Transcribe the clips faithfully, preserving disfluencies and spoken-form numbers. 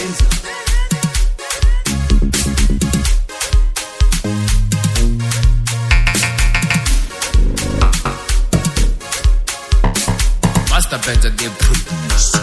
Benza. Master Benza the producer.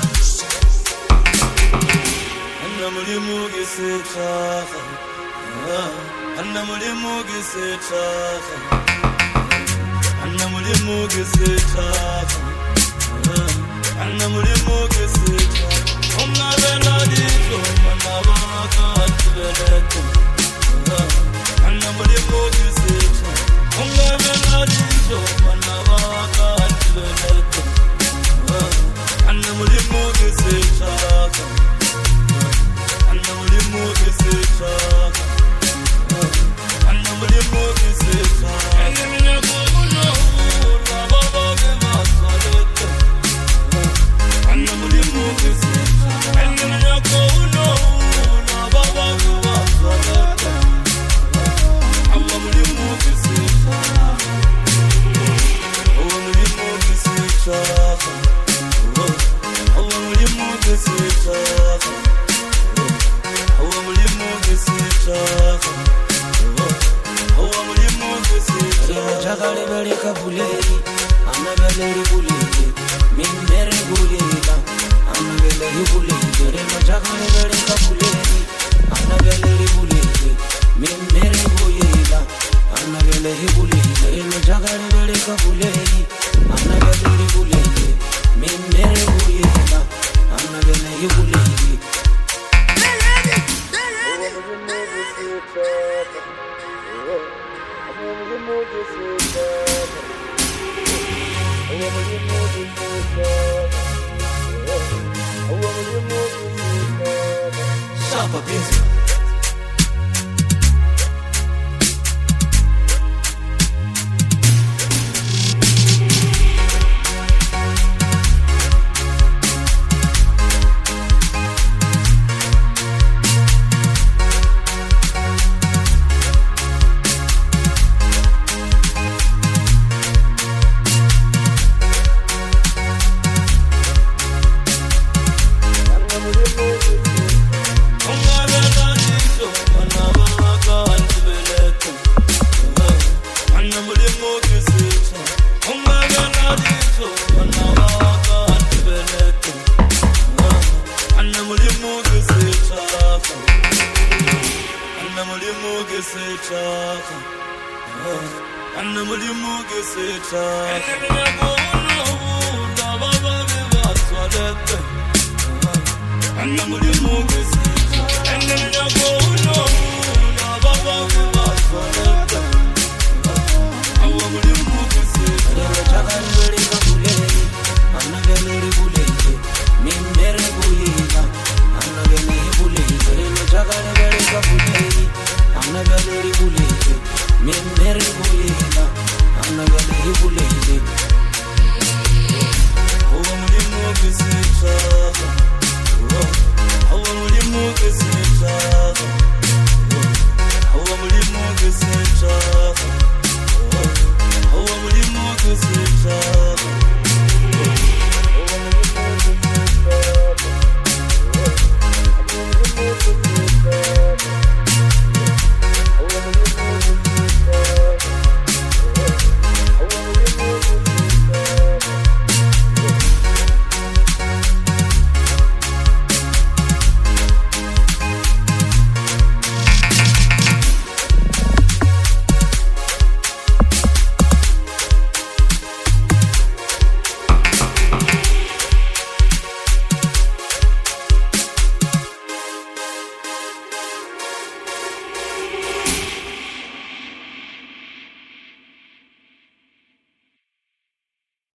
Anna mulimu gisetaha, Anna mulimu gisetaha, Anna mulimu gisetaha, Anna mulimu gisetaha. Omna bela dijo, Anna baka atbeleku. Anna mulimu gisetaha, Omna bela dijo, Anna baka atbeleku. Anna mulimu gisetaha. Anna mulimu gisetaha, Anna mulimu gisetaha. Engemina kuno, rababa gevasalete. Anna mulimu gisetaha, engemina kuno, rababa gevasalete. Anna mulimu gisetaha, Anna mulimu gisetaha, Anna mulimu gisetaha. Hawa mulimu gisetaha, Hawa mulimu gisetaha. Jagale bale kabulei, ana bale bulei, minere bulei, ana bale bulei. Rema jagale bale kabulei, ana bale bulei, minere bulei, ana bale bulei. Rema jagale bale kabulei, ana bale bulei, minere bulei, ana bale bulei. Sapa Benza. Anna mulimu gisetaha, engemina kuno, rababa gevasalete. Anna mulimu gisetaha, engemina kuno, rababa gevasalete. Hawa mulimu gisetaha. Jagale bale kabulei, ana bale bulei, minere bulei, ana bale bulei. Rema jagale bale kabulei, ana bale bulei, minere bulei, ana bale bulei. Hawa mulimu gisetaha, Hawa mulimu gisetaha, Hawa mulimu gisetaha.